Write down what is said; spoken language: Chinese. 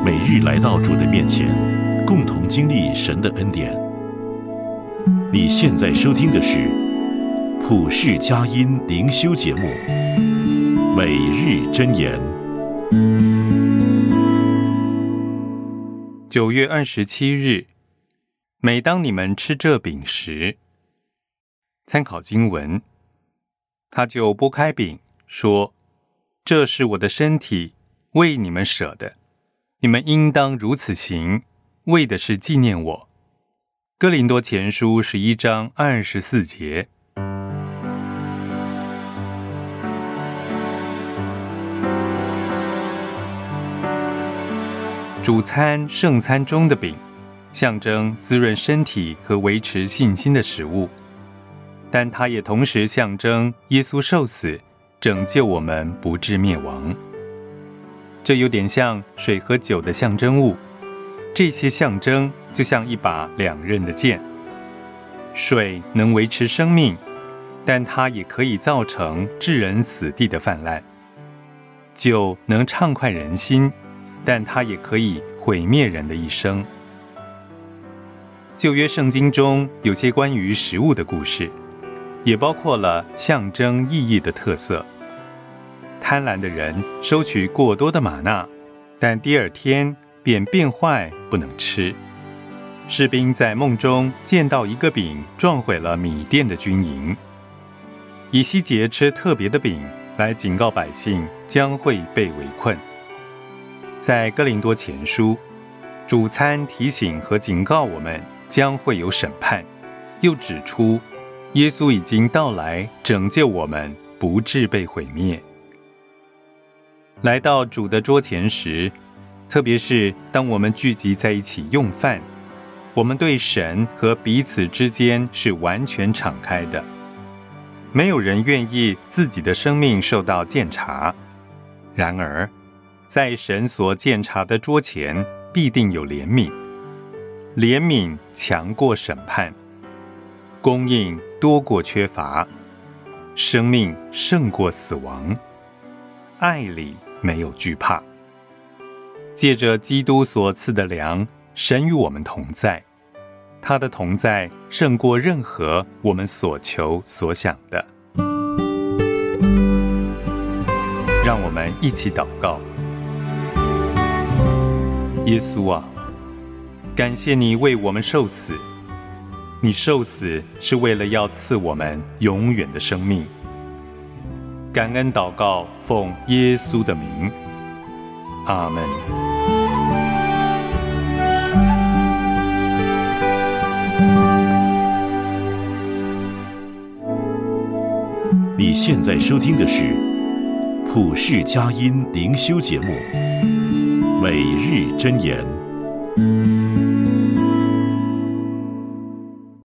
每日来到主的面前，共同经历神的恩典。你现在收听的是普世佳音灵修节目《每日箴言》。 9月27日，每当你们吃这饼时，参考经文，他就拨开饼，说：“这是我的身体，为你们舍的，你们应当如此行，为的是纪念我。”哥林多前书11章24节。主餐、圣餐中的饼，象征滋润身体和维持信心的食物，但它也同时象征耶稣受死，拯救我们不致灭亡。这有点像水和酒的象征物，这些象征就像一把两刃的剑。水能维持生命，但它也可以造成置人死地的泛滥。酒能畅快人心，但它也可以毁灭人的一生。旧约圣经中有些关于食物的故事，也包括了象征意义的特色。贪婪的人收取过多的玛纳，但第二天便变坏，不能吃。士兵在梦中见到一个饼撞毁了米甸的军营。以西结吃特别的饼来警告百姓将会被围困。在哥林多前书，主餐提醒和警告我们将会有审判，又指出耶稣已经到来拯救我们不致被毁灭。来到主的桌前时，特别是当我们聚集在一起用饭，我们对神和彼此之间是完全敞开的。没有人愿意自己的生命受到鉴察，然而在神所鉴察的桌前，必定有怜悯。怜悯强过审判，供应多过缺乏，生命胜过死亡，爱里没有惧怕。借着基督所赐的粮，神与我们同在，他的同在胜过任何我们所求所想的。让我们一起祷告。耶稣啊，感谢你为我们受死，你受死是为了要赐我们永远的生命。感恩祷告，奉耶稣的名，阿们。 你现在收听的是普世佳音灵修节目《每日箴言》。